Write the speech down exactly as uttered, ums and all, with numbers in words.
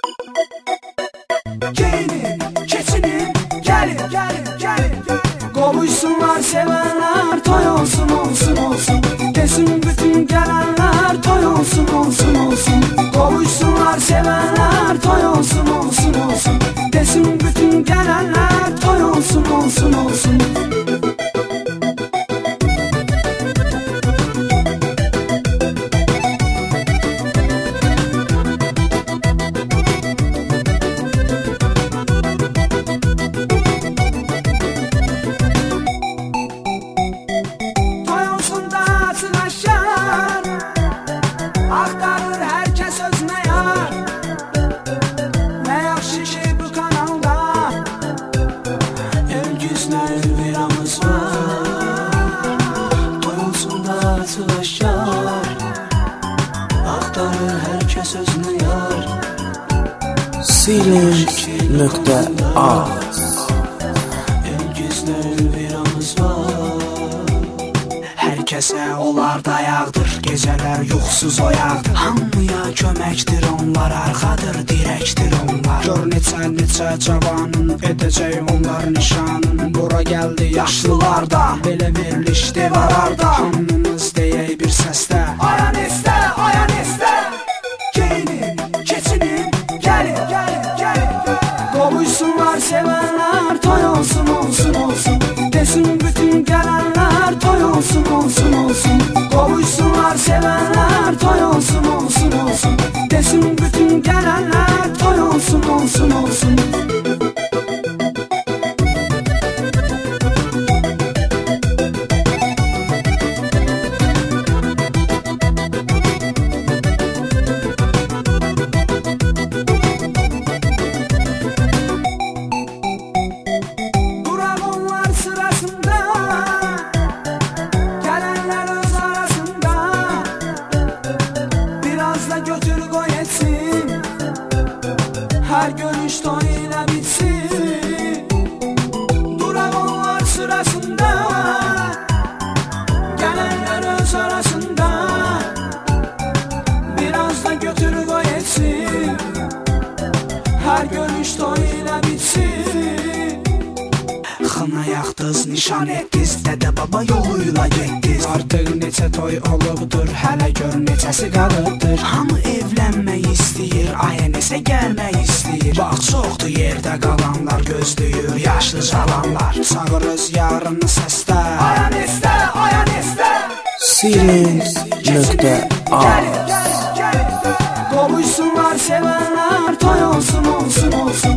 Geyinin, keçinin, gelin, gelin, gelin. Qovuşsunlar sevenler, toy olsun, olsun, olsun. Desin bütün gelenler, toy olsun, olsun, olsun. Qovuşsunlar sevenler, toy olsun, olsun, olsun. Desin bütün gelenler, toy olsun, olsun, olsun. Aktarır herkes özüne yar. Ne yaxşı ki bu kanalda Ölgüslə Elviramız var. Toy olsun da açılaşar. Aktarır herkes özüne yar. Siling nöqtə az Ölgüslə Elviramız var. Herkese olar dayaqdır, gecələr yuxsuz oyaqdır. Hamıya köməkdir onlar, arxadır, dirəkdir onlar. Gör neçə neçə cavanın edəcək onlar nişanın. Bura gəldi yaşlılardan, belə verilişdi vararda. Hamımız deyək bir səsdə, ayan istə, ayan istə. Geyinin, keçinin, gəlin, gəlin, gəlin. Qovuşsunlar sevənlər, toy olsun, olsun, olsun. Desin bütün gələnlər, toy olsun, olsun, olsun. Qovuşsunlar sevənlər, toy olsun, olsun, olsun. Desin bütün gələnlər, toy olsun, olsun, olsun. Götür qoy etsin, hər görüş toy ilə bitsin. Duraq onlar sırasında, gələnlər öz arasında. Biraz da götür qoy etsin, hər görüş toy ilə bitsin. Xına yaxdız, nişan etdiz, dədə baba yoluyla getdiz. Artıq neçə toy olubdur, hələ gör neçəsi qalıbdır. Hamı evlənmək istəyir, aya nesə gəlmək istəyir. Bax çoxdur yerdə qalanlar, gözləyir yaşlı cavanlar. Çağırız yarını səsdə, ayan istə, ayan istə. Siling nöqtə az Qovuşsunlar sevənlər, toy olsun, olsun, olsun.